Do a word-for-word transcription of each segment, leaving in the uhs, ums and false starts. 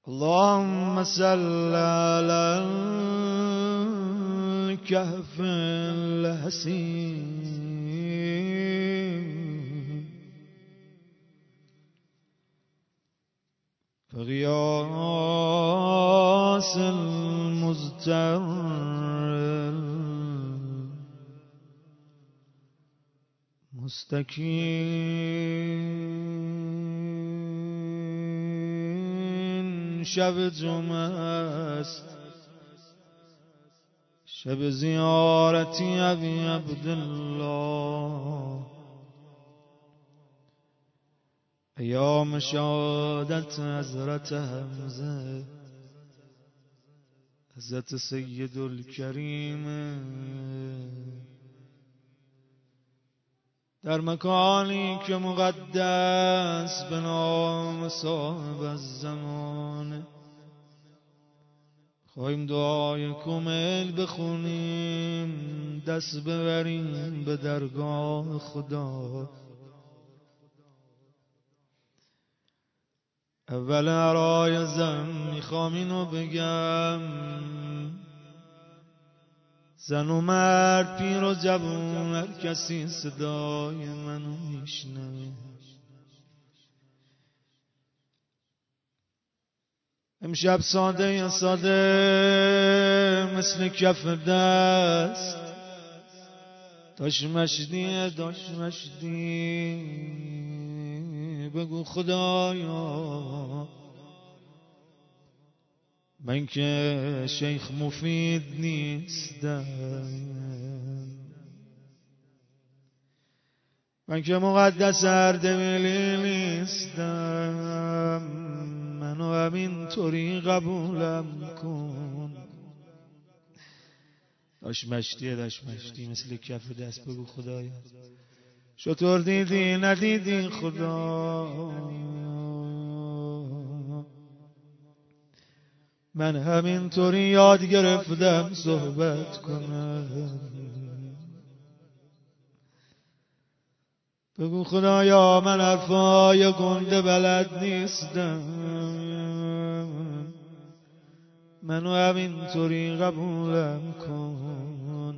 اللهم صل على الكهف الحسين فغياس المزتر مستکین شب جمعه است، شب زیارتی ابی عبدالله، ایام شهادت حضرت حمزه، حضرت سید الکریم، در مکانی که مقدس به نام صاحب الزمان. خواهیم دعای کمیل بخونیم، دست ببریم به درگاه خدا. اول هرای زن میخوام اینو بگم، زن و مرد، پیر و جوان، هر کسی صدای منو میشنوه. امشب ساده یا ساده مثل کف دست، داش مشدی داش مشدی بگو خدایا من که شیخ مفید نیستم، من که مقدس اردبیلی نیستم، منو همین طوری قبولم کن. داش مشتیه داش مشتی مثل کف دست بگو خدایا شطور دیدی ندیدی خدا، من همینطوری یاد گرفتم صحبت کنم. بگو خدایا من حرفای گنده بلد نیستم، منو همینطوری قبولم کن.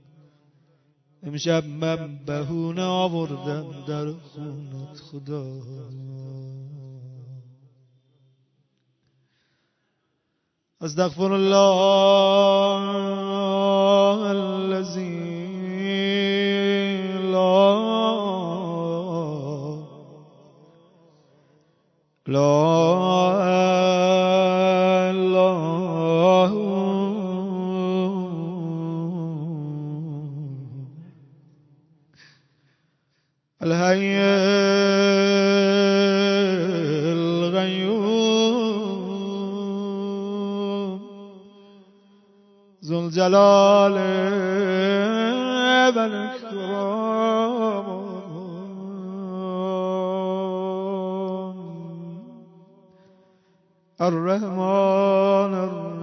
امشب من بهونه آوردم در خونت خدا. استغفر الله الذي لا لا اله الحي ذو الجلال والاكرام الرحمن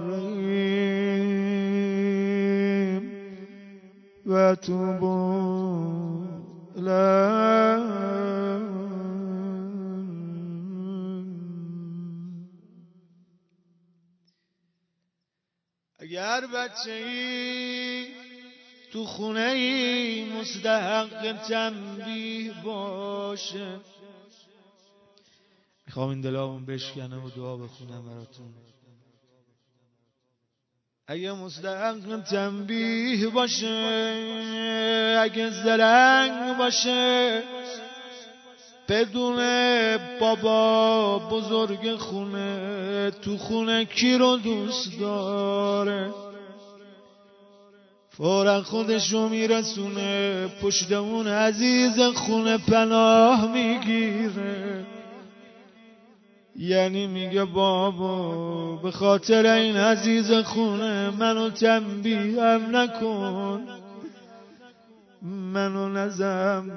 الرحيم واتوب إليه. اگر بچه‌ای تو خونه‌ای مستحق تنبیه باشه، میخوام این دلامون بشکنه و دعا بخونم براتون. اگه مستحق تنبیه باشه، اگه زرنگ باشه، بدونه بابا بزرگ خونه تو خونه کی رو دوست داره، فورا خودشو میرسونه پشت اون عزیز خونه پناه میگیره. یعنی میگه بابا به خاطر این عزیز خونه منو تنبیهم نکن، منو نزم.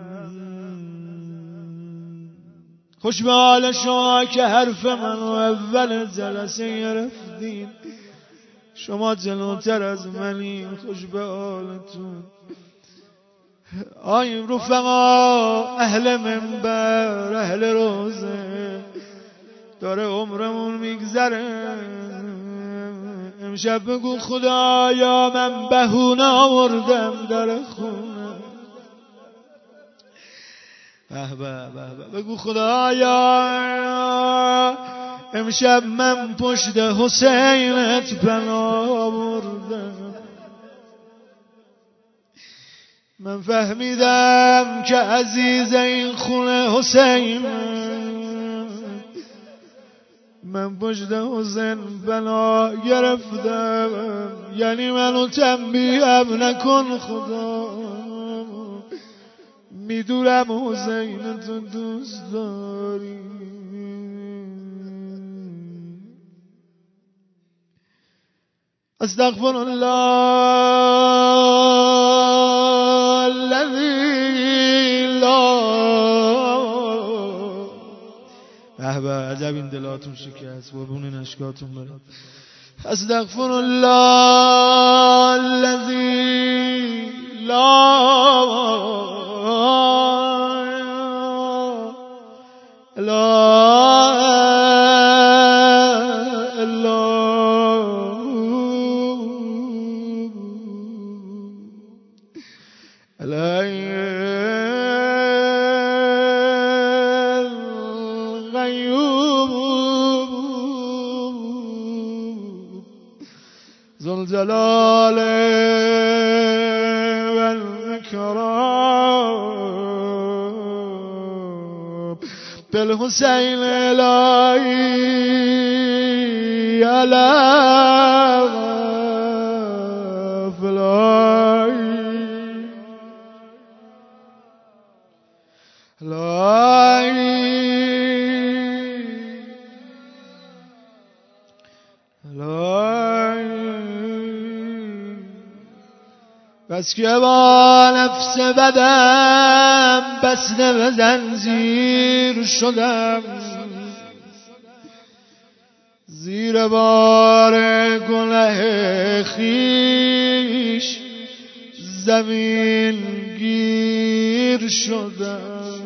خوش به حال شما که حرف منو اول جلسه گرفتین، شما جلوتر از منین. خوش به حالتون. آی رفقا، اهل منبر، اهل روزه، داره عمرمون میگذره. امشب بگو خدایا من بهونه آوردم در خونه. به به به بگو خدایا امشب من پشت حسینت پناه آوردم. من فهمیدم که عزیز این خونه حسین، من پشت حسین بنا گرفتم. یعنی منو تنبیهم نکن خدا، میدونم حسین تو دوست داری. استغفر الله الذی لا. به به عجب این دلاتون شکست قربون اشکاتون برم. استغفر الله الذی لا الجلال والإكرام بالحسين إلهي على فلاي بس که با نفس بدم بسته به زنجیر شدم، زیر بار گناه خویش زمین گیر شدم.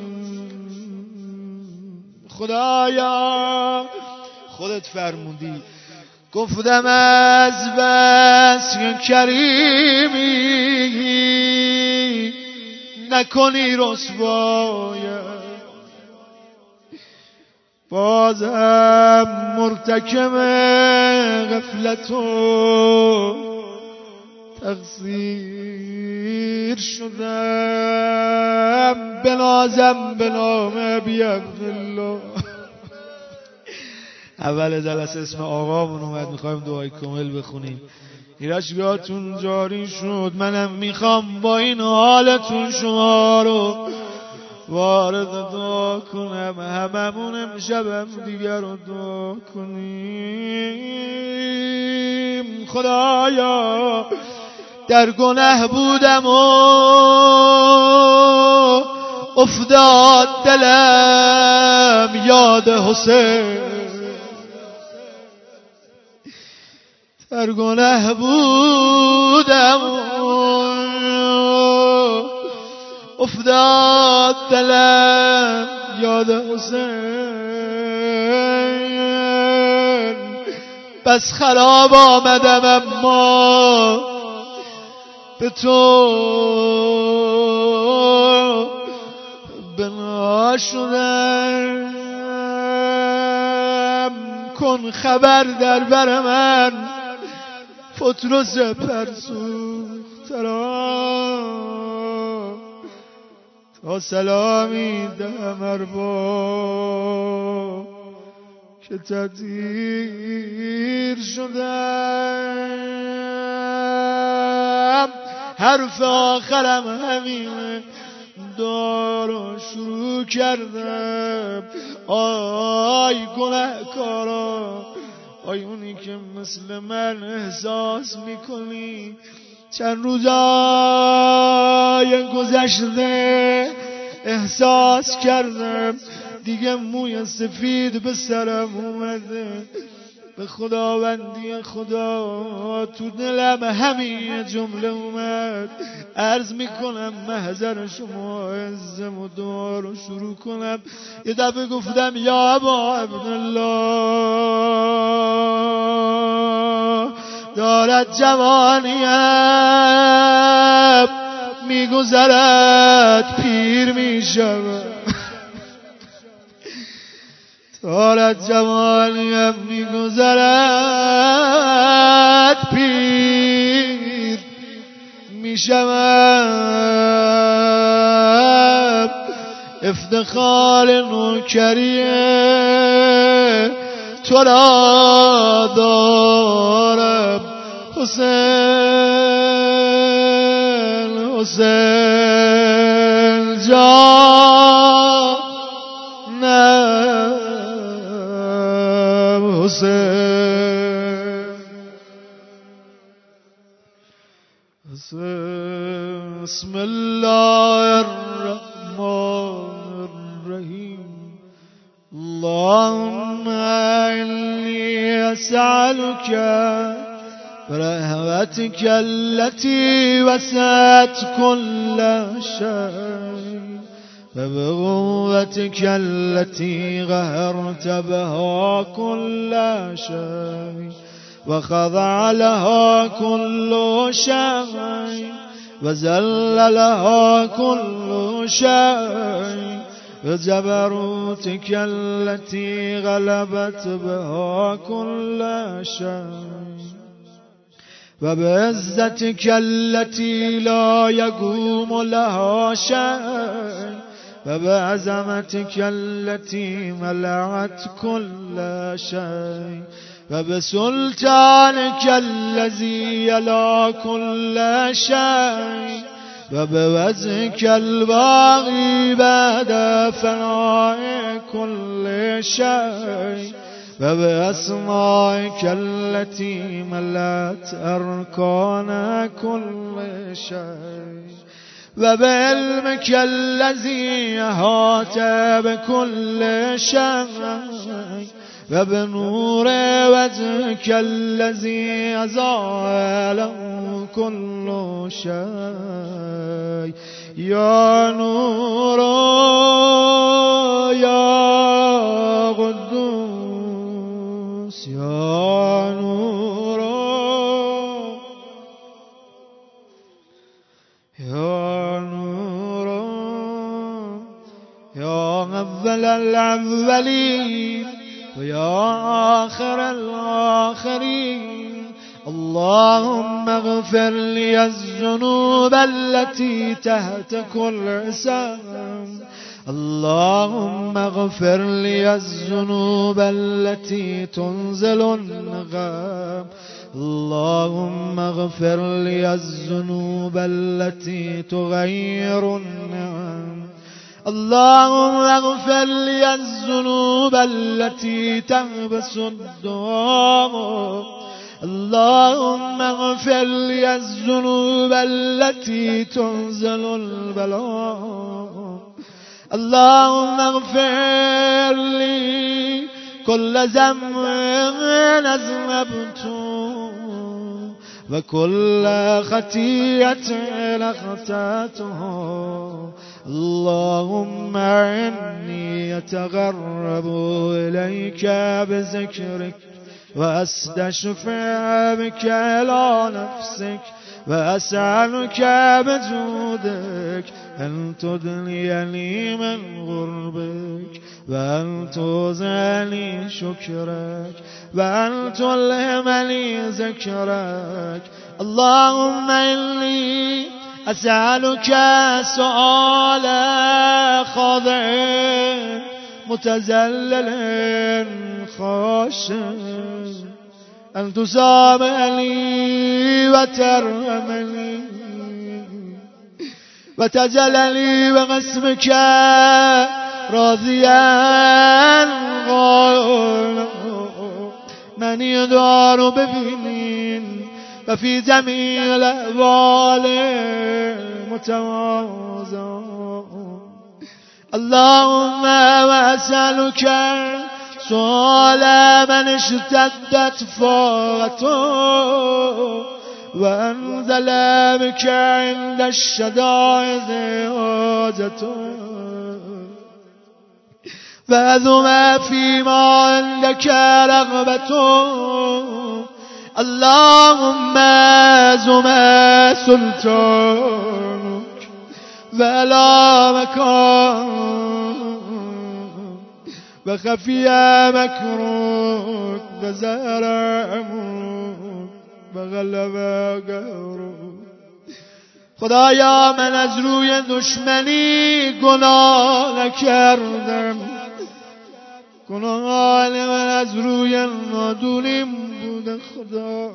خدایا خودت فرمودی، گفتم از بس کریمی نکنی رسوایم، بازم مرتکب غفلت و تقصیر شدم. بنازم به نام بی عبدالله. اول جلسه اسم آقامون اومد، میخوایم دعای کامل بخونیم. ایرشگاهتون جاری شد، منم میخوام با این حالتون شما رو وارد دعا کنم. هممون امشبم دیگر رو دعا کنیم. خدایا در گناه بودم و افتاد دلم یاد حسین، در گناه بودم افتاد دلم یاد حسین. بس خراب آمدم اما به تو بنا شدم. کن خبر در بر من پتروس پرسوخت را، تا سلامی دهم ارباب که تدیر شدم. حرف آخرم همینه، دارو شروع کردم. آی گناهکارا، آی اونی که مثل من احساس میکنی چند روزای گذشته احساس کردم دیگه موی سفید به سرم اومده، به خداوندی خدا تو دلم همین جمله اومد. عرض میکنم محضر شما عزم و دعا رو شروع کنم. یه دفعه گفتم یا ابا عبدالله دارد جوانیم میگذرد پیر میشود، دارد جوانیم میگذرد پیر میشود، افتخار نوکریه تو را دارم حسین حسین جانم حسین حسین. بسم الله الرحمن الرحیم. اللهم إني أسألك برحمتك التي وسعت كل شيء وبقوتك التي قهرت بها كل شيء وخضع لها كل شيء وذل لها كل شيء وجبروتك التي غلبت بها كل شيء وبعزتك التي لا يقوم لها شيء وبعظمتك التي ملعت كل شيء وبسلطانك الذي يلا كل شيء وبوجهك الباغي بعد فناء كل شيء وبأسمائك التي ملأت أركان كل شيء وبعلمك الذي أحاط بكل شيء وبنور وجهك الذي أزال كل شيء يا نور يا قدوس يا نور يا نور يا أول الأولين ويا آخر الآخرين. اللهم اغفر لي الذنوب التي تحت كل اسم. اللهم اغفر لي الذنوب التي تنزل النغم. اللهم اغفر لي الذنوب التي تغير النعم. اللهم اغفر لي الذنوب التي تنبس الدعاء. اللهم اغفر لي الذنوب التي تنزل البلاء. اللهم اغفر لي كل ذنب أذنبته وكل خطيئة أخطأته. اللهم إني أتقرب إليك بذكرك وأستشفع بك على نفسك وأسألك بجودك أن تدنيني من غربك وأن توزعني شكرك وأن تلهمني ذكرك. اللهم إني أسألك سؤال خاضع متذلل خاشع أن تسامحني وترحمني وتجللي بقسمك راضيا قائلا. من يدار ببینین و فی جمیع الاحوال متواضع. اللهم واسألك طال من اشتدت فاقته وانزل بك عند الشدائد حاجته فذم فيما عندك رغبته اللهم زم سلطانك ولا مكان وخفي مكروك وزهر امرك وغلب قهرك خدایا من از روی دشمنی گناه نکردم گناه من از روی نادونیم بوده خدا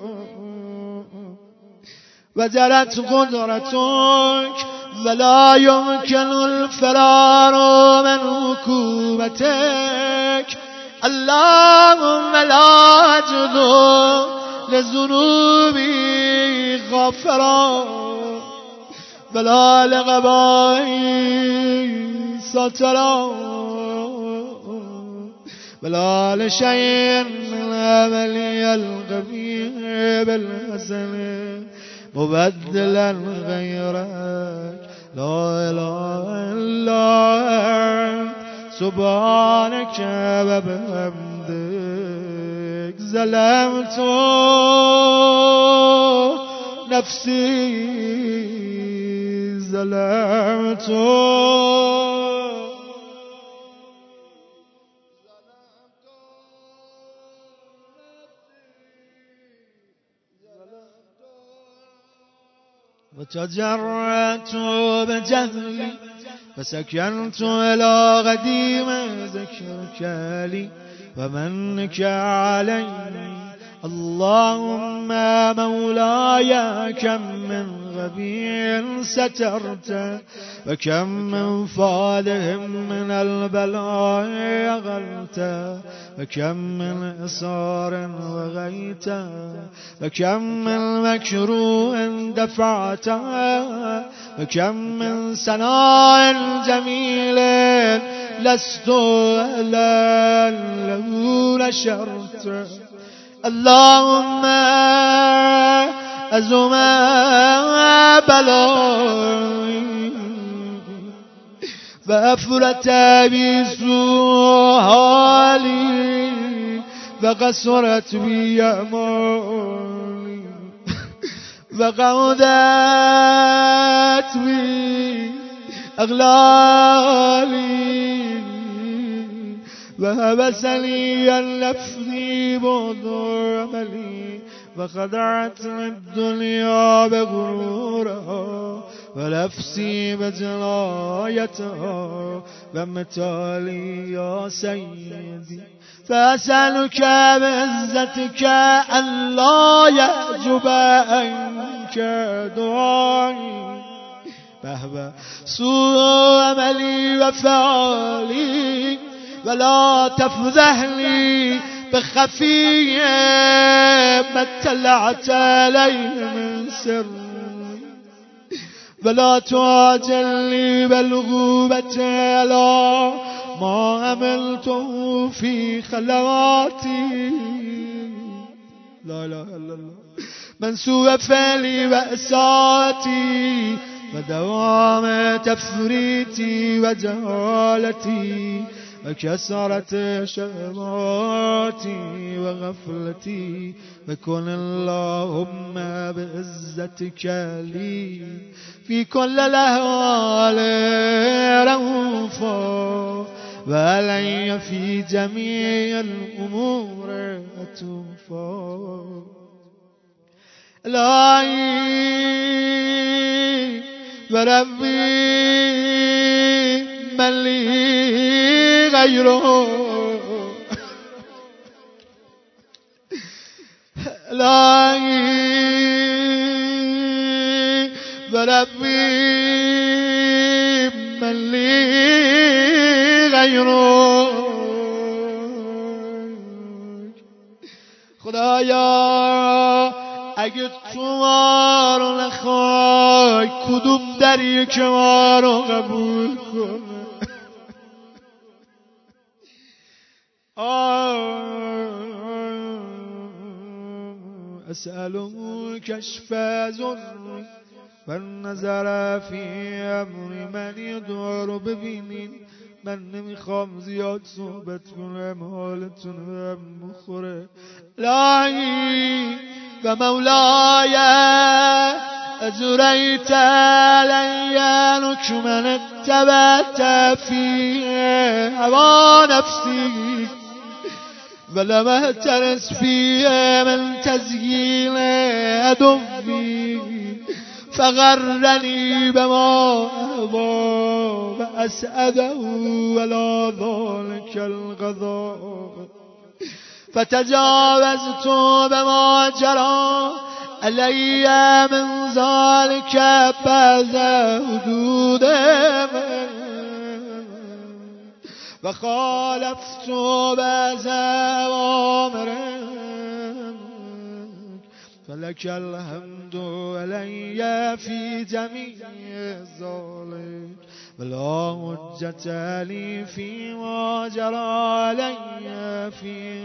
و جرت قدرتك ولا يمكن الفرار من حكومتك اللهم لا أجد لذنوبي غفرا ولا لغبائي سترا ولا لشيء من عملي القبيح بالحسن مبدلا غيرك لا إله إلا أنت سبحانك وبحمدك ظلمت نفسي ظلمت وتجرأت بجهلي فسكنت إلى قديم ذكرك لي ومنك علي اللهم مولاي كم من غبي سترت وكم من فادهم من البلاء أغلت وكم من إصار وغيت وكم من مكروه دفعت وكم من سناء جميل لست أهلا له نشرت اللهم أزم بلاي فأفرت بي سوء حالي وقصرت بي أمالي وقعدت بي أغلالي وهبسني اللفظي بعد عملي وخدعت الدنيا بغرورها ونفسي بجنايتها ومثالي يا سيدي فأسألك بعزتك أن لا يعجب عنك دعائي فهو سوء عملي وفعلي ولا تفضحني بخفي ما اطلعت عليه من سر ولا تعجلني بالغوبة على ما عملته في خلواتي لا إله إلا الله من سوء فعلي وإساءتي ودوام تفريتي وجهالتي وكسرت شهواتي وغفلتي وكن اللهم بعزتك لي في كل الأهوال رؤوفا وعلي في جميع الأمور أتوفا إلهي وربي من لي غيره إلهي وربي من لي غيره خدایا اگه تو ما رو نخوای کدوم دریه که ما رو قبول کنه اسأله کشف ضری والنظر فی امر من. یه دعا رو ببینین، من نمیخوام زیاد صحبت کنم، حالتون هم بخوره. الهی و مولای ازریت علی حکمن اتبعت فیه هوا نفسی ولم احترس فیه من تزیین عدوی فغرنی بما اهوا و اسعده ولا ذلك القضاء فتجاوزت بما جرى علی من ذلك بعد حدود من و خالفت بعض اوامرك فلك الحمد علی فی جمیع ذلك ولا حجة لی فی ما جرى علی فی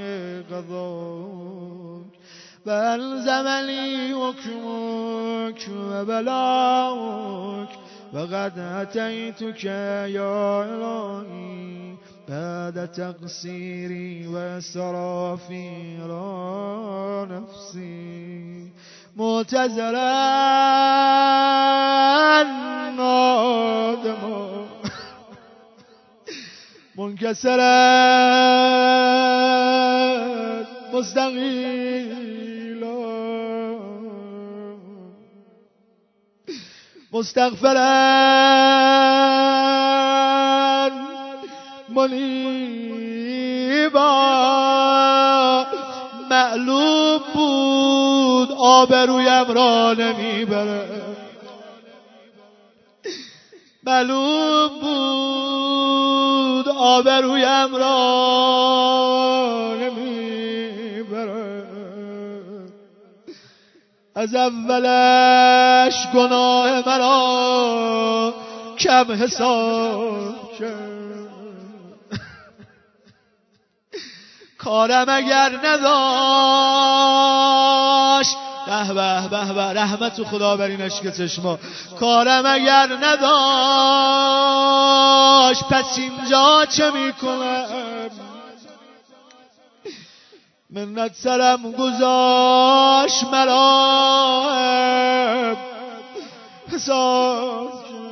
قضاك و الزمنی حکمک و بلاک و قد اتیتک یا الهی بعد تقصیری و اسرافی را نفسی معتذرا نادما منکسرا مستغیلا مستغفرا منیبا. معلوم بود آبرویم را نمیبره، معلوم بود آبرویم را نمیبره. از اولش گناه مرا کم حساب کرد، کارم اگر نداشت به به به به رحمت خدا بر این اشک چشما، کارم اگر نداشت پس اینجا چه میکنم؟ منت سرم گذاشت مرا حساب.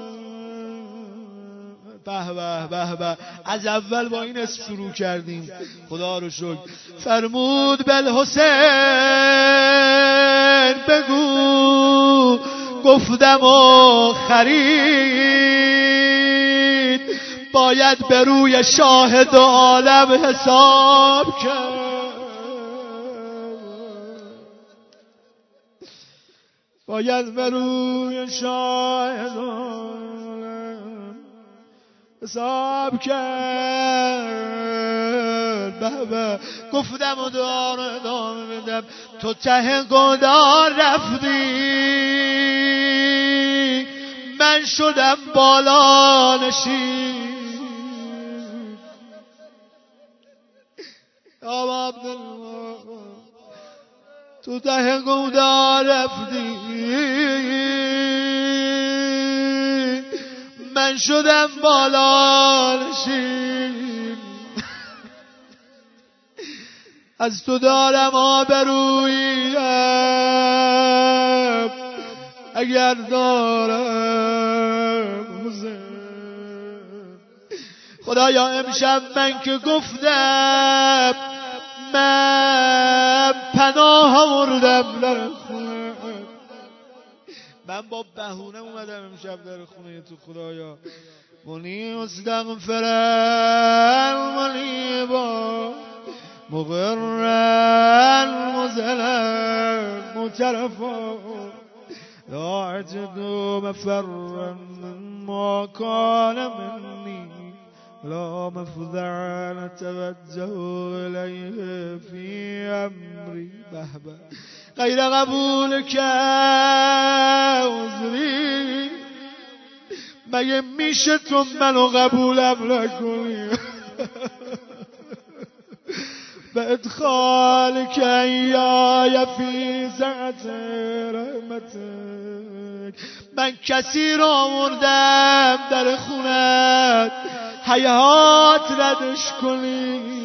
به به به به از اول با این اسم شروع کردیم، خدا رو شکر. فرمود بالحسین بگو گفتم و خرید، باید به روی شاهد عالم حساب کرد، باید به روی شاهد عالم حساب کرد. بابا گفتم و دار ادامه بدم، تو ته گدار رفتی، من شدم بالا نشین. آبا عبدالله تو ته گدار رفتی، من شدم بالا نشین. از تو دارم آبرویم اگر دارم حسین. خدایا امشب من که گفتم من پناه آوردم در خونه، من با بهونه اومدم امشب در خونه تو. خدایا منی استغفرن منیبا مغرن مزلن مترفا لا اجد مفرا ما كان مني لا مفزعا اتوجه الیه فی امری. بهبه غیر قبول که عذری، مگه میشه تو منو قبولم نکنی؟ بإدخالك إياي في سعة رحمتك. من کسی را مردم در خونت حیات ردش کنی.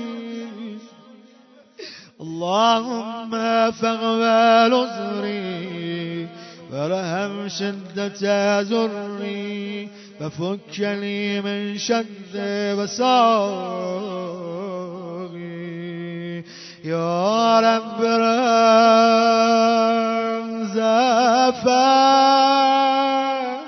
اللهم فاقبل عذري ورحم شدة ضري وفك لي من شد وساقي. يا رب زفر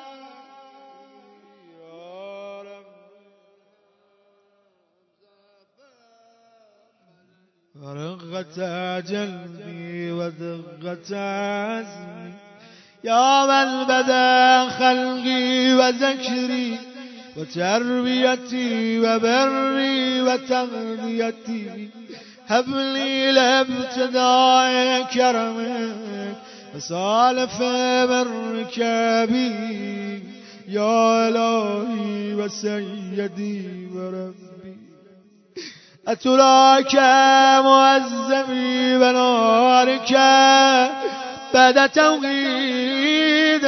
ورقة جلبي ودقة عزمي يا من بدا خلقي وذكري وتربيتي وبري وتغذيتي. هب لي لابتداء كرمك وصالف برك بي يا إلهي وسيدي وربي. أتراك معذبي بنارك بعد توحيد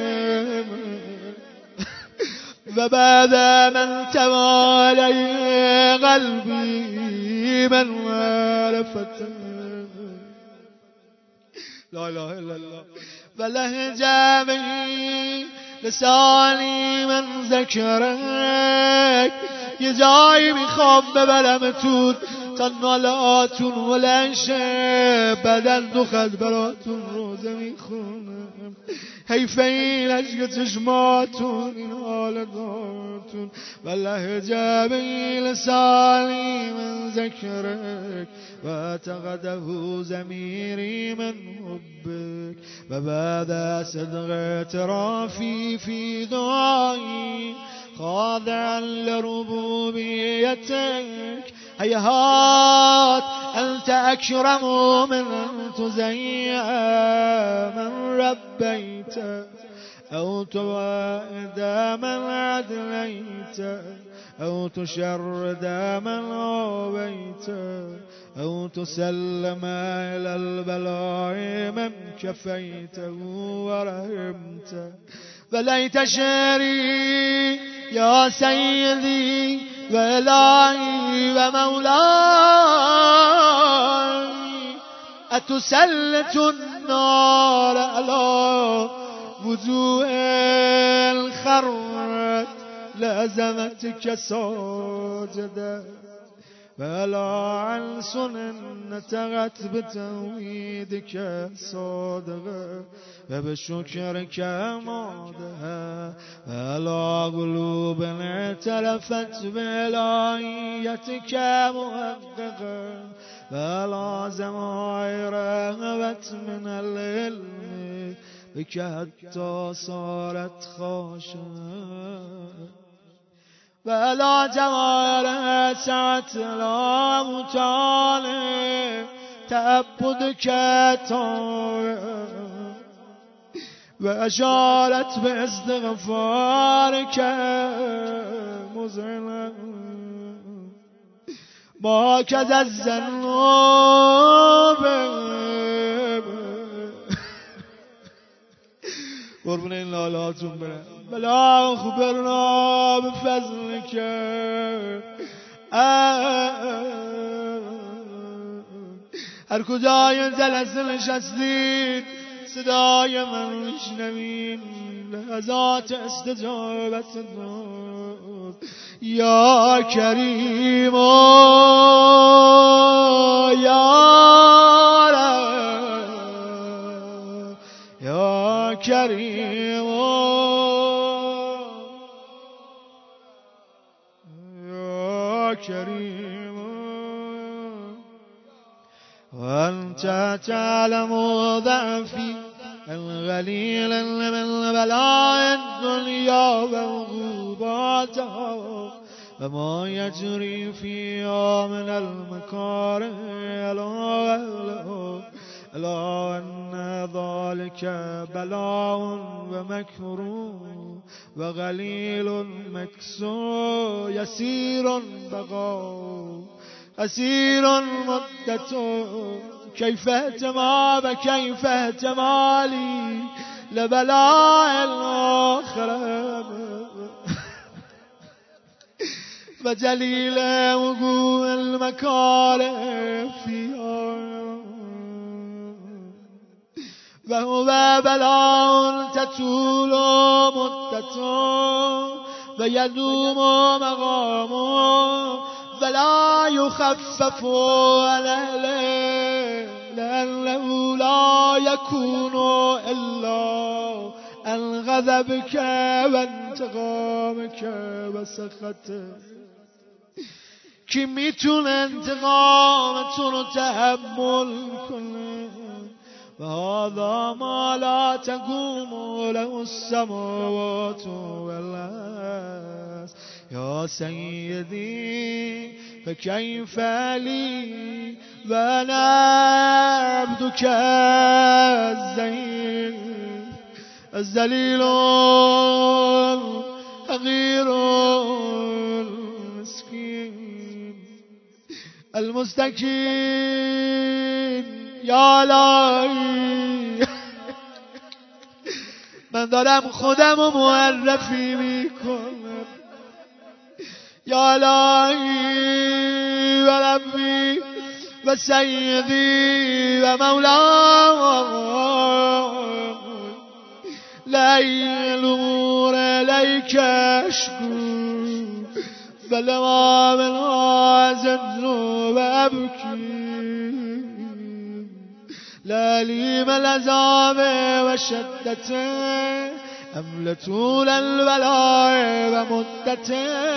وبعد من توالي قلبي من معرفته. لا إله إلا الله. ولهج به لسانی من ذکرک. یه جایی میخوام ببرمتون تا نالاتون ولنشه، بدن دو خط براتون روزه میخونم. حیف این عشق چشماتون این حالتاتون. والله جابی لسانی من ذکرک و تقده زمیری من حبک و بعد صدق اعترافی فی دعایی خاضعا لربوبیتک. هیهات انت اکرم من ان تزیع من ربیت او توعد من عدلیت او تشرد من آویت او تسلم الى البلاء من کفیته ورحمت. ولیت شعری یا سیدی و الهی و مولاي اتسلط النار على وجوه الخرت لعظمتك ساجدا ولا ألسن نطقت بتوحيدك صادقة وبشكرك مادها ولا قلوب اعترفت بإلهيتك محققة ولا زمائر هبت من العلم بك حتى صارت خاشعة ولا جمال سعت لا مطالع تعبدك طارئ وأشارت باستغفارك مذعنا ما كذا الذنوب. قربون این لالاتون برم. بلا خبرنا بفضلك هر کجای جلسه نشستید صدای من میشنوین لحظات استجابت داد. یا کریم یا رب یا کریم یا کریم وانت تعلم ضعفي الغليل من بلاء الدنيا وعقوباتها وما يجري فيها من المكاره ألا أن ذلك بلاء ومكروه وغليل مكسور يسير بقاء اسیر مدت کیف احتما و کیف احتمالی لبلاء الاخره و جلیل وقوع المکاره فیها و هو بلاء تطول مدت و یدوم مقام ولا يخفف عن اهله لأنه لا يكون الا عن غضبك وانتقامك وسخطك. کی میتونه انتقامتون رو تحمل کنه؟ و هذا ما لا تقوم له السماوات والارض یا سیدی فکیف لی و انا عبدک الذلیل الذلیل حقیر مسکین المستکین. یا الهی من دارم خودم رو معرفی میکنم. یا الهی و ربی و سیدی و مولاي لیل امور الیک اشکو فلما منها ازن و ابکی لالیم العذاب و شدت ام لطول البلاء و مدت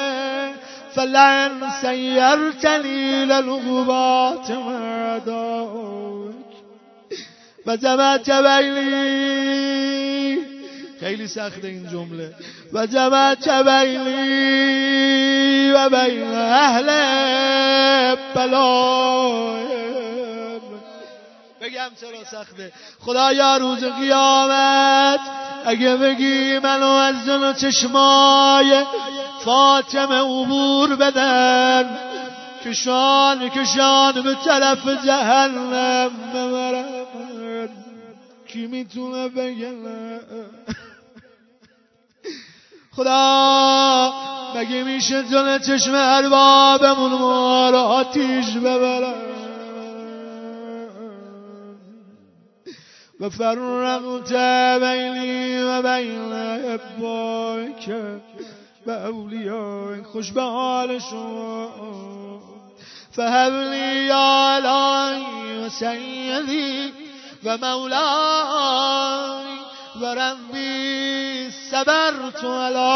فلن سیرتنی للعقوبات مرداک و جمعت بینی. خیلی سخته این جمله. و جمعت بینی و بین اهل بلاء. بگم چرا سخته؟ خدایا روز قیامت اگه بگی منو از جلو چشمای فاطمه عبور بدن، کشان کشان به طرف جهنم ببرن، کی میتونه بگه نه؟ خدا مگه میشه جلو چشم اربابمون ما رو آتیش ببرن؟ و فرقت بینی و بین احبابک و اولیایک. خوش به حال شما. فهب لی یا الهی و سیدی و مولاي و ربی صبرت علی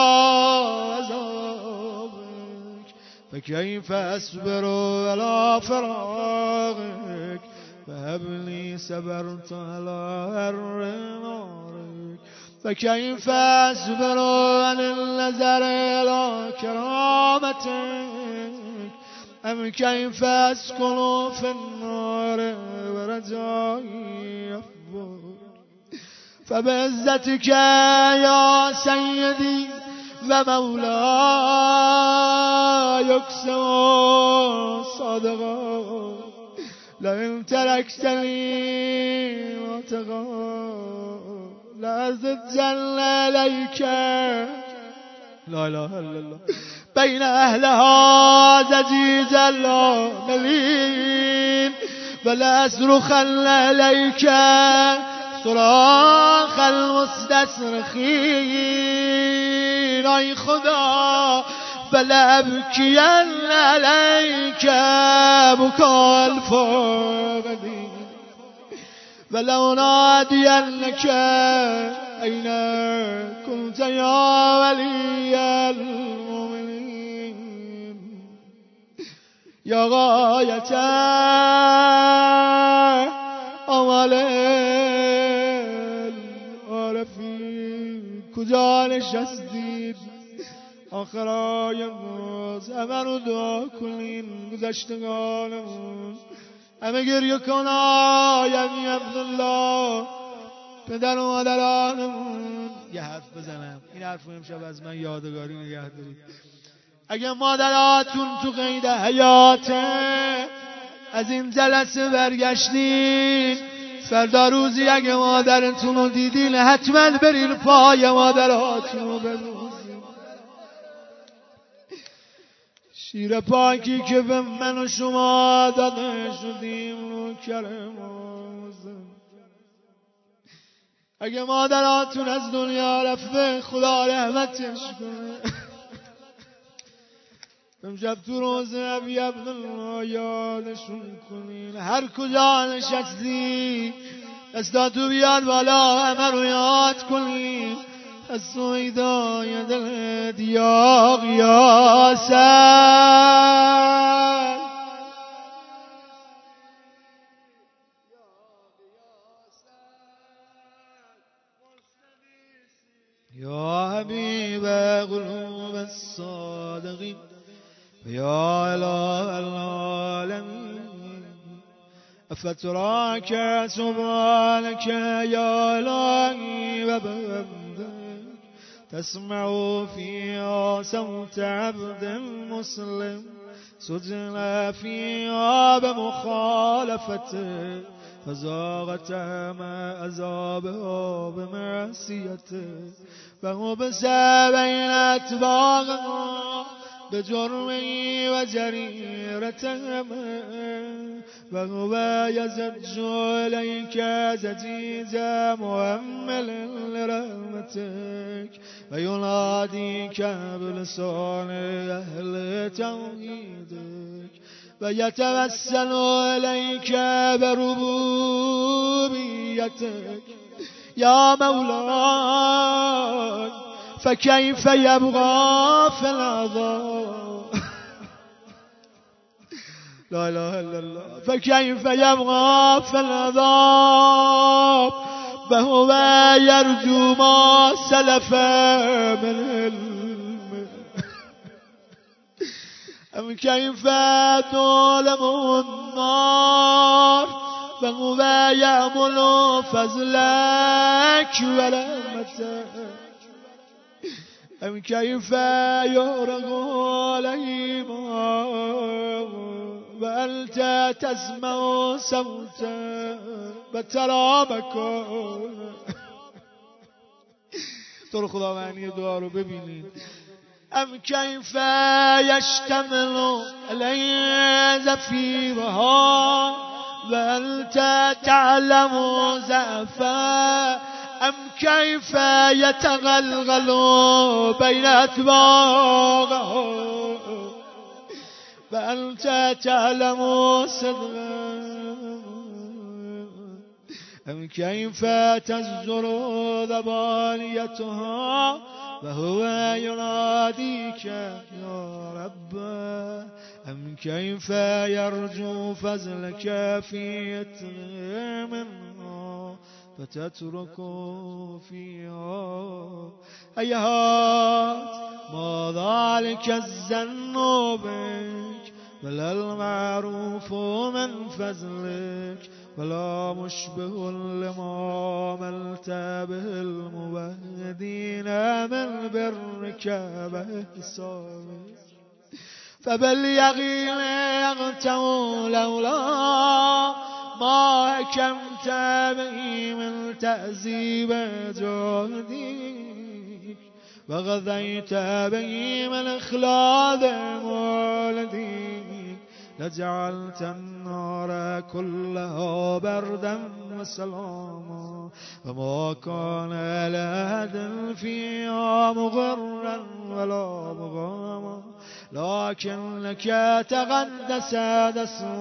عذابک فکیف اصبر علی فراقک فهب لی صبرت علی حر نارک فکیف اصبر عن النظر الی کرامتک ام کیف اسکن فی النار و رجایی افوک فبعزتک یا سیدی و مولاي اقسم صادقا لئن تركتني وتقى لأزدن عليك لا اله الا الله بين اهلها زجيج العاملين ولأصرخن عليك صراخ المستصرخين. ای خدا فلأبكين عليك بكاء الفاقدين ولو نادينك أين كنت يا ولي المؤمنين يا غاية أمل العارفين. کجا نشستید آخرای روز؟ همه رو دعا کنین گذشتگانمون، همه گریه کنای امی عبدالله پدر و مادرانمون. یه حرف بزنم، این حرف رو امشب از من یادگاری نگه دارید. اگه مادراتون تو قید حیاته از این جلسه برگشتین، فردا روزی اگه مادرتون رو دیدین حتما برین پای مادراتون رو ببوسین. شیر پاکی که به من و شما داده شدیم رو کرم. اگه مادراتون از دنیا رفته خدا رحمتش کنه. امشب تو روز ابی عبدالله یادشون کنین. هر کجا نشستی دستاتو بیاد بالا همه رو یاد کنین. از سویدای دلت یا قیاسر یا حبیب قلوب الصادقین یا اله العالمین افتراک سبحانک یا الهی و بحمدک تسمع فيها صوت عبد مسلم سجن فيها بمخالفته فزاغت ما عذابها بمعصيته وهو بسبعين اتباعها بجرمه وجريرته وهو يزج إليك زجيجا مؤمل لرحمتك ويناديك بلسان أهل توحيدك ويتوسل إليك بربوبيتك يا مولاي فكيف يبغى في العذاب لا اله الا الله فكيف يبغى في العذاب وهو يرجو ما سلف من علم أم كيف تظلم النار وهو يأمل فضلك ورحمتك أم كيف يهرق عليهم وأنت تسمع صوتا وترى مكانا. تو رو خدا معنی دعا رو ببینید. ام کیف یشتمل علی زفیرها و انت تعلم ضعفا ام کیف یتغلغل بین اتباعها و انت تعلم صدقا ام کیف تزجر ذبانیتها وهو يناديك يا رب أم كيف يرجو فضلك في منها فتترك فيها أيهات ما ذلك الظن بك ولا المعروف من فضلك ولا مشبه لما ملت به الموحدين من برك وإحسانك فباليقين يغتو لولا ما حكمت به من تأذيب جهدك وغذيت به من إخلاد مولدك لجعلت النار كلها بردا وسلاما وما كان لأحد فيها مغرا ولا مغاما لكنك تقدست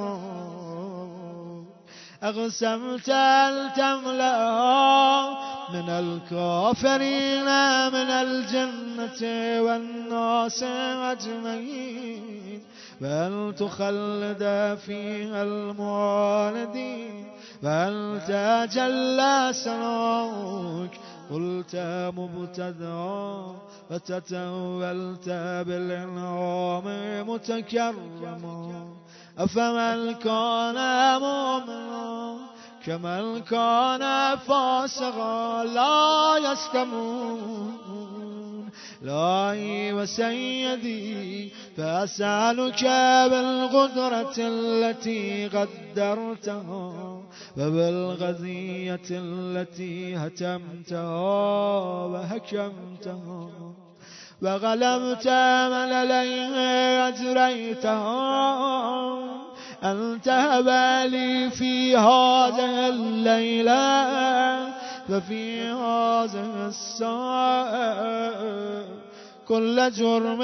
اسمك أقسمت أن تملأها من الكافرين من الجنة والناس أجمعين بل تخلد فيها المعاندين بل تجلى سراك قلت مبتدعا وتتولت بالإنعام متكرما أفمن كان مؤمنا كمن كان فاسقا لا يستمون إلهي وسيدي فأسألك بالقدرة التي قدرتها وبالغزية التي هتمتها وهكمتها وغلبت من عليها أجريتها أن تهب لي في هذه الليلة وفي هذه الساعة كل جرم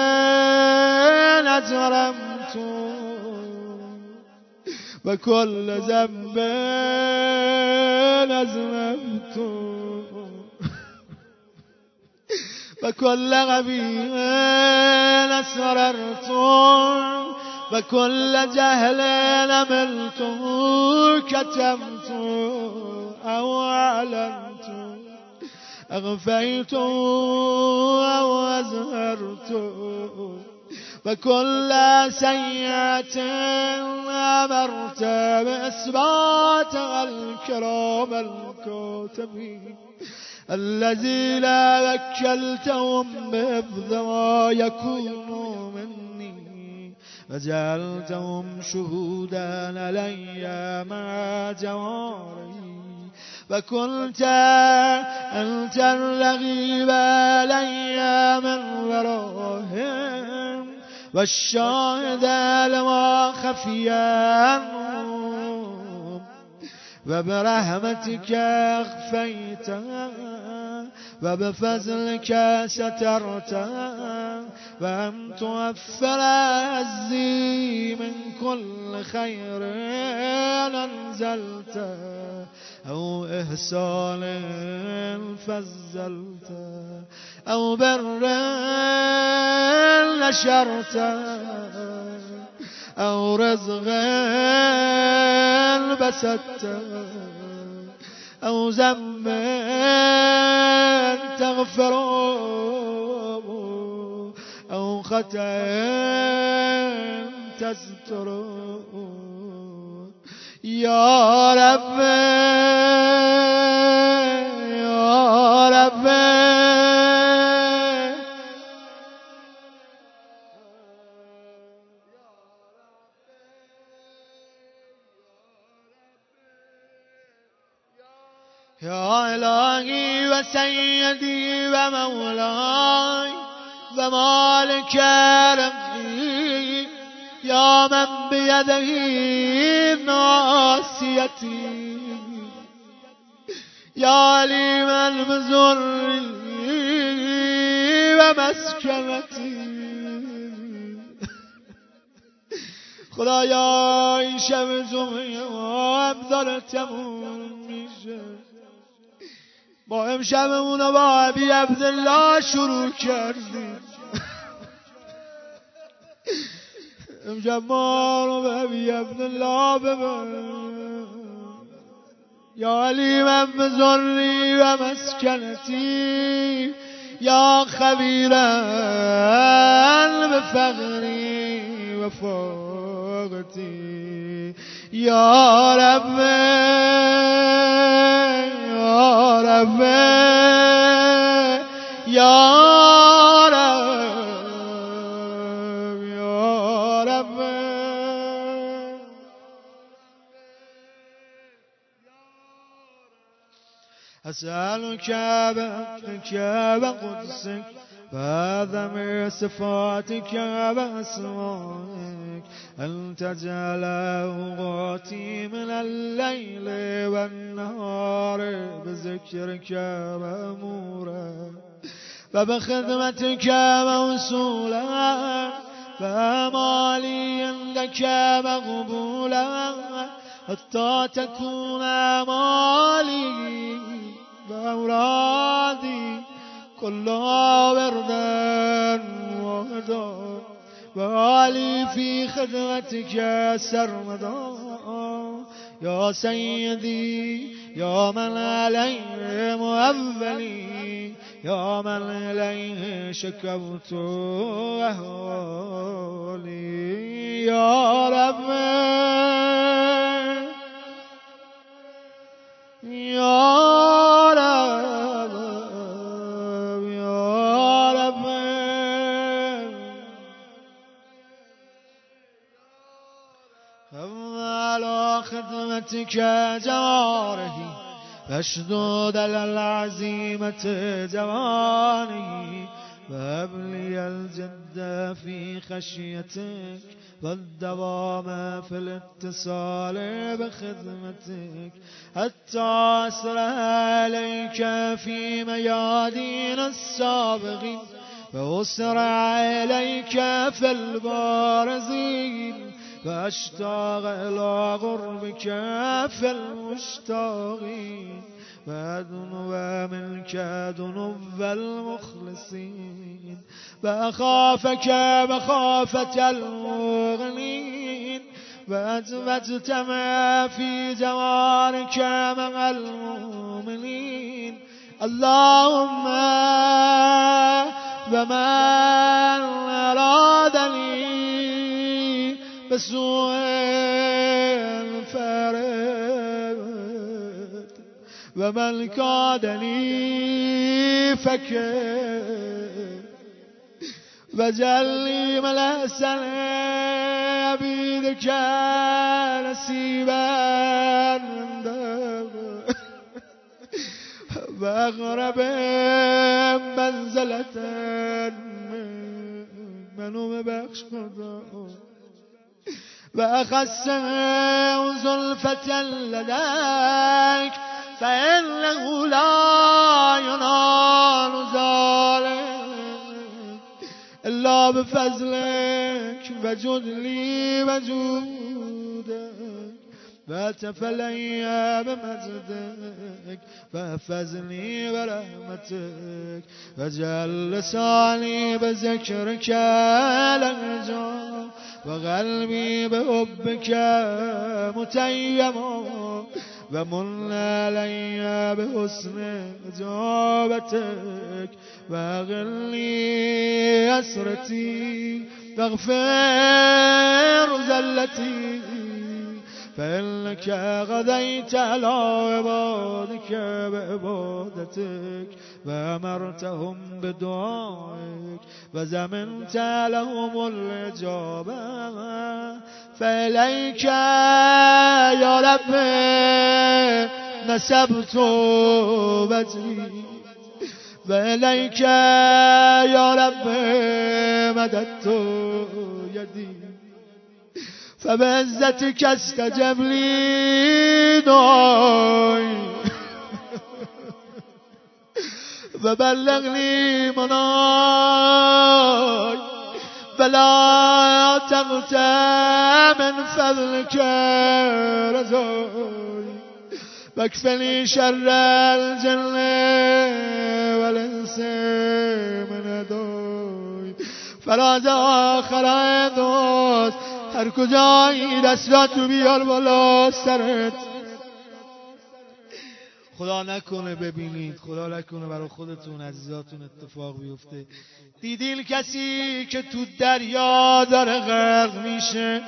أجرمت وكل ذنب أذنبت وكل غبي أسررت وكل جهل عملت كتمت أو أعلنت أغفيت أو أزهرت وكل سيئة أمرت بإثبات الكرام الكاتبين الذين وكلتهم بحفظ ما يكون مني وجعلتهم شهودا علي مع جواري وكنت أنت الرقيب علي من وراهم والشاهد لما خفي عنهم وبرحمتك أخفيتها وبفضلك سترتها وأن توفر عزي من كل خير أنزلته أو إحسان فزلته أو بر نشرته أو رزق بسطته أو ذنب تغفره أو خطأ تستره يا رب يا رب يا إلهي وسيدي ومولاي ومالك ربي يا من بيده ناصيتي يا عليما بزري ومسكنتي خدایا این شب جمعه ما داره تموم میشه ما امشبمون رو با ابی عبدالله شروع کردیم امشب ما رو به ابی عبدالله ببر یا علی من بزرری و مسکنتی یا خبیرن به فقری و فاقتی یا رب یا رب یا رب یا رب أسألك بعفوك وقدسك وعظم صفاتك وأسمائك أن تجعل أوقاتي من الليل والنهار بذكرك مأمورا وبخدمتك موصولا وأعمالي عندك مقبولا حتى تكون أعمالي وأورادي كلها وردا وهدى وعلي في خدمتك سرمدا يا سيدي يا من عليه مؤولي يا من إليه شكوت أهوالي يا رب يا رب يا رب على خدمتك جوارحي فاشدد على العزيمة جواني وهب لي الجد في خشيتك والدوام في الاتصال بخدمتك حتى أسرع عليك في ميادين السابقين وأسرع عليك في البارزين وأشتاق إلى غربك في المشتاقين وأدنو منك دنو المخلصين وأخافك مخافة المغنين وأثبتت ما في جوارك مع المؤمنين اللهم ومن أرادني بسوء فرد ومن كادني فكر وجعلني من أحسن عبيدك نصيبا وأقرب منزلة منو ببخش خدا وأخص زلفة لديك فإنه لا ينال ذلك إلا بفضلك وجدلي وجودك وتفلي بمجدك فاحفظني برحمتك واجعل لساني بذكرك لهجا وقلبي بحبك متيما ومن علي بحسن إجابتك واغلني أسرتي واغفر زلتي فإنك غديت على عبادك بعبادتك وأمرتهم بدعائك وزمنت لهم الإجابة فإليك يا رب نسبت وجهي وإليك يا رب مددت يدي فبعزتك استجب لي دعائي وبلغني مناي فلا تغتى من فضلك رزاي واكفني شر الجن والانس من اداي فراز آخر دوست هر کجایی دستات رو بیار بالا سرت. خدا نکنه ببینید، خدا نکنه برای خودتون عزیزاتون اتفاق بیفته دیدین کسی که تو دریا داره غرق میشه،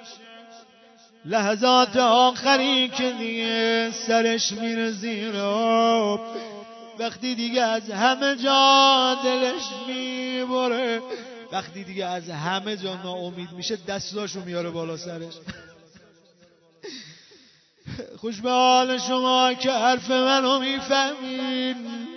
لحظات آخری که دیگه سرش میره زیر آب، وقتی دیگه از همه جا دلش میبره، وقتی دیگه از همه جا ناامید میشه دستاشو میاره بالا سرش. خوش به حال شما که حرف منو میفهمین،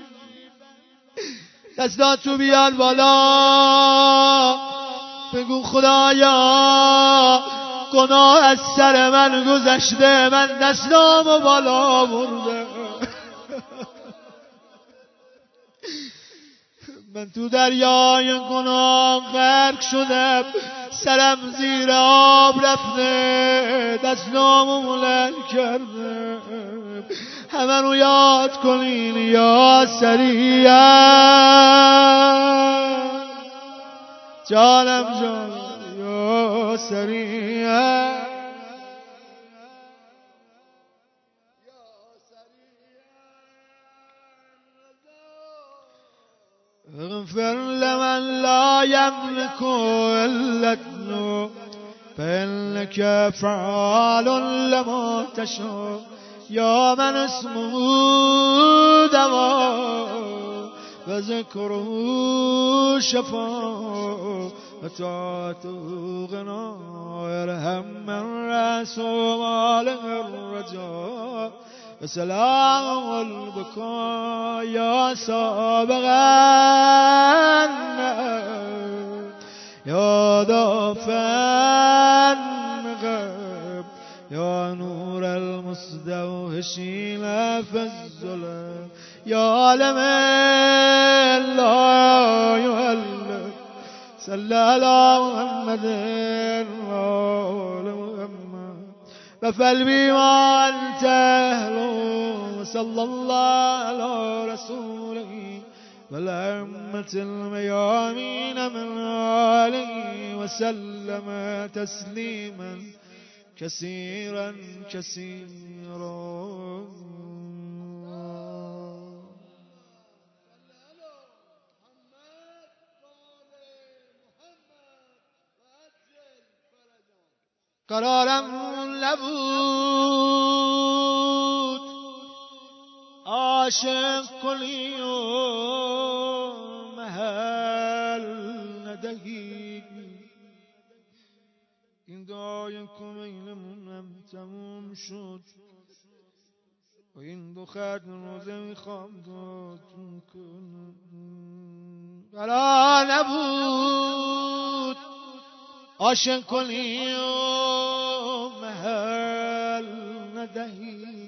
دستاتو بیار بالا، بگو خدایا گناه از سر من گذشته، من دستامو بالا برده، من تو دریای گناه غرق شدم، سرم زیر آب رفته، دستامو بلند کردم. همه رو یاد کنین یا سریع جانم جان یا سریع اغفر لمن لا يملك إلا الذنوب فإنك فعال لما تشاء، يا من اسمه دواء وذكره شفاء فتاة غنا ارحم من رسوم الرجاء وسلام البكاء يا سابقا يا دافع الغيب يا نور المستوحشين في الظلام يا عالم لا يهلك صلى على محمد وآل محمد وفالبي وانت أهله صلى الله على رسوله والأئمة الميامين من آله وسلم تسليما كثيرا كثيرا. قرارم نبود عاشق کنی و محل ندهی این دعای کمیلمونم تموم شد و این دو خط روزه میخوام دادون کنم. قرار نبود عاشق کنی و محل ندهی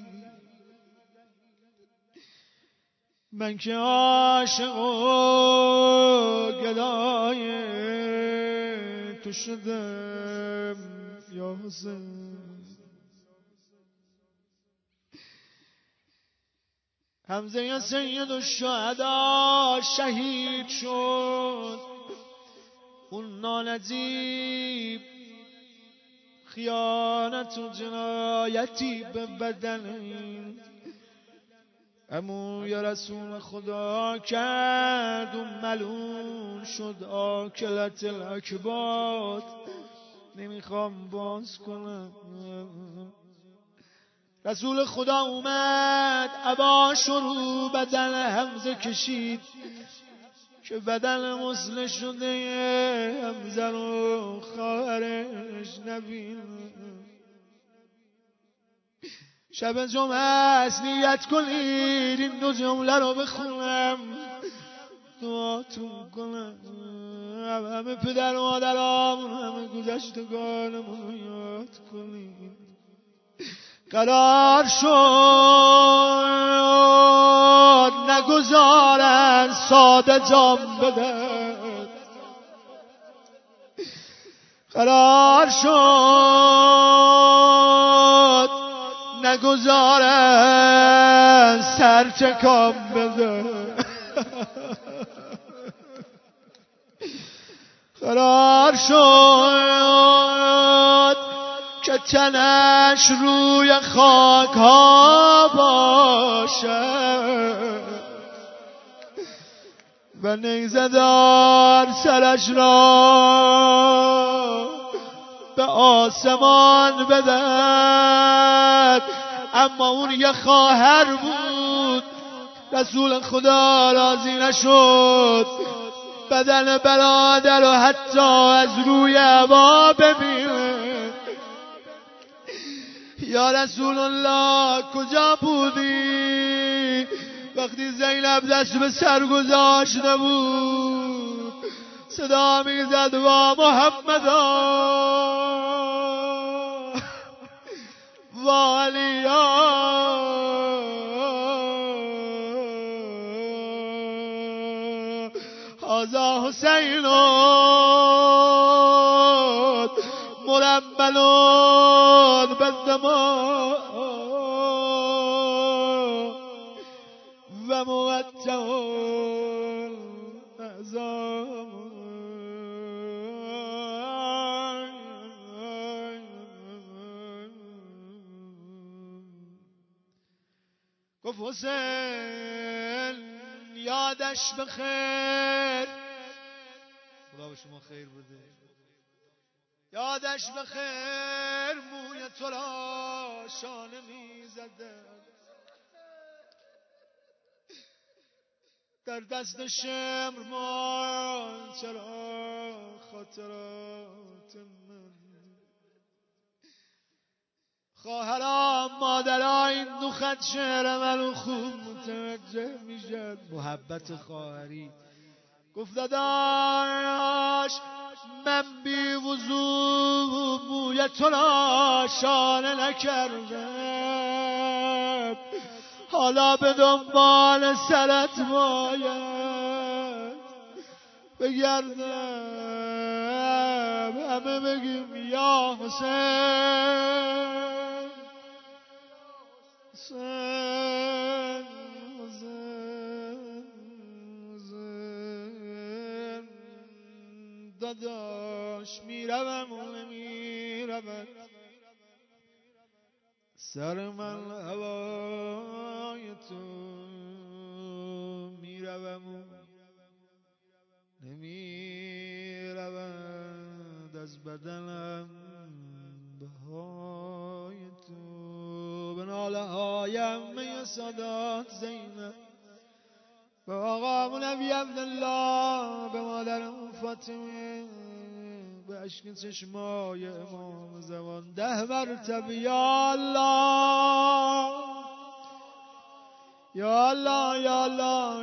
من که عاشق و گدای تو شدم یا حسین. حمزه یا سید الشهدا شهید شد اون نانجیب خیانت و جنایتی به بدن امو یا رسول خدا کرد و ملعون شد آکلت الاکباد. نمیخوام باز کنم. رسول خدا اومد عباش رو بدن حمزه کشید که بدن مسله شده حمزه رو خواهرش نبین. شب جمعه است نیت کنید این دو جمله رو بخونم دعاتون کنم همه پدر و مادرامون همه گذشتگانمون رو یاد کنید. قرار شد نگذارن ساده جام بدن. قرار شد نگذارن سرچکام بدن. قرار شد که تنش روی خاک ها باشد و نیزه دار سرش را به آسمان بدهد. اما اون یه خواهر بود رسول خدا راضی نشد بدن برادر رو حتی از روی هوا ببینه. یا رسول الله کجا بودی وقتی زینب دست به سر گذاشته بود؟ صدا میزد وا محمدا وا علیا هذا حسین مرملون بالدماء و موتع الاعظام. گفت حسین یادش بخیر خدا به شما خیر بده یادش بخیر موی تو را شانه می زده در دست شمر ما چرا خاطرات من خواهرام مادرها این دو خط شعر منو خوب متوجه میشن. محبت خواهری گفت داداش من بی وضو بوی تو را شانه نکردم، حالا به دنبال سرت باید بگردم، همه بگیم یا حسین حسین حسین. داداش میروم و نمیرود سر من هوای تو، میروم و نمیرود از بدنم بهای تو. به ناله های امه سادات زینب، به آقا نبی عبدالله، به مادرم فاطمه، به عشق چشمای امام زمان ده مرتبه یا الله یا الله یا الله